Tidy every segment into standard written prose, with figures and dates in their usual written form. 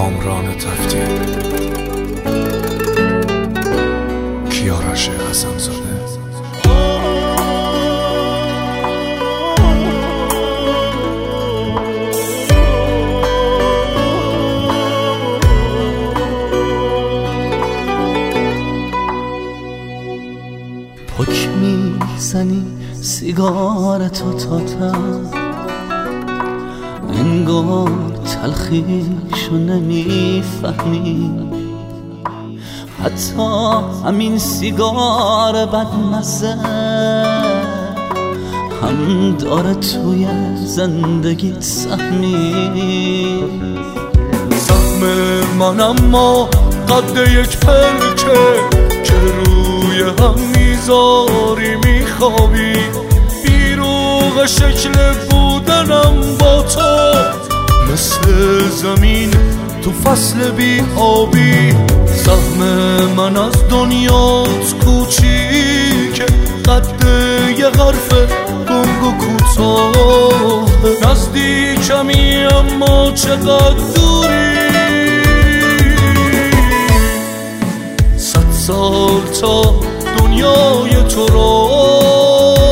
کامران تفتی، کیارش حسن‌زاده. پک میزنی سیگارتو تا انگار تلخیشو نمیفهمی، حتی همین سیگار بدمزه هم داره توی زندگیت سهمی. سهم من اما قد یک پلکه که روی هم میذاری میخوابی، بیروغ شکل بودنم با تو مثل زمین تو فصل بی آبی. سهم من از دنیات کوچیکه قد یه حرف گنگ و کوتاه، نزدیکمی اما چقدر دوری. 100 سال تا دنیای تو راهه.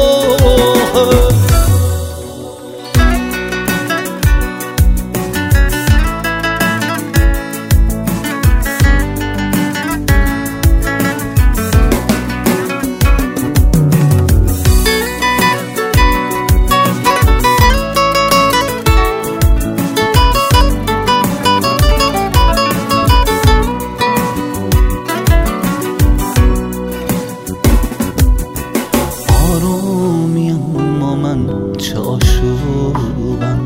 چه آشوبم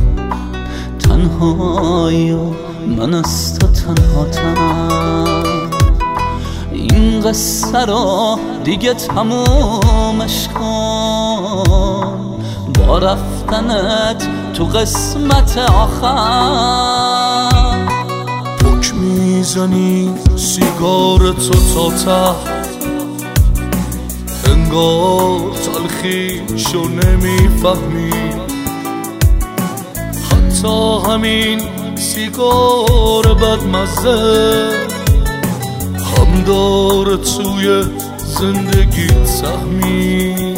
تنهایی و من از تو تنهاتم. این قصه رو دیگه تمومش کن با رفتنت تو قسمت آخر. پک میزنی سیگارتو تا ته، انگار تلخیشو نمیفهمی، حتی همین سیگار بدمزه هم داره توی زندگیت سهمی.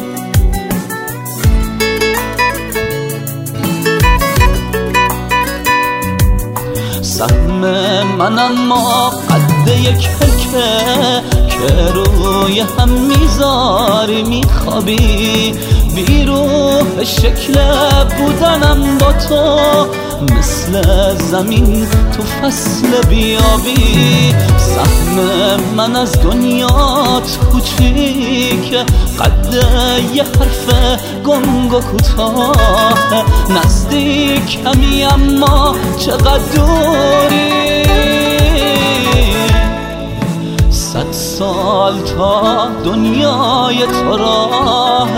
سهم من اما قد یک پلکه که روی هم میذاری میخوابی، بیروح شکل بودنم با تو مثل زمین تو فصل بیابی. سهم من از دنیات کوچیکه قد یه حرف گنگ و کوتاه، نزدیکمی اما چقدر دوری. 100 سال تا دنیای تو راه.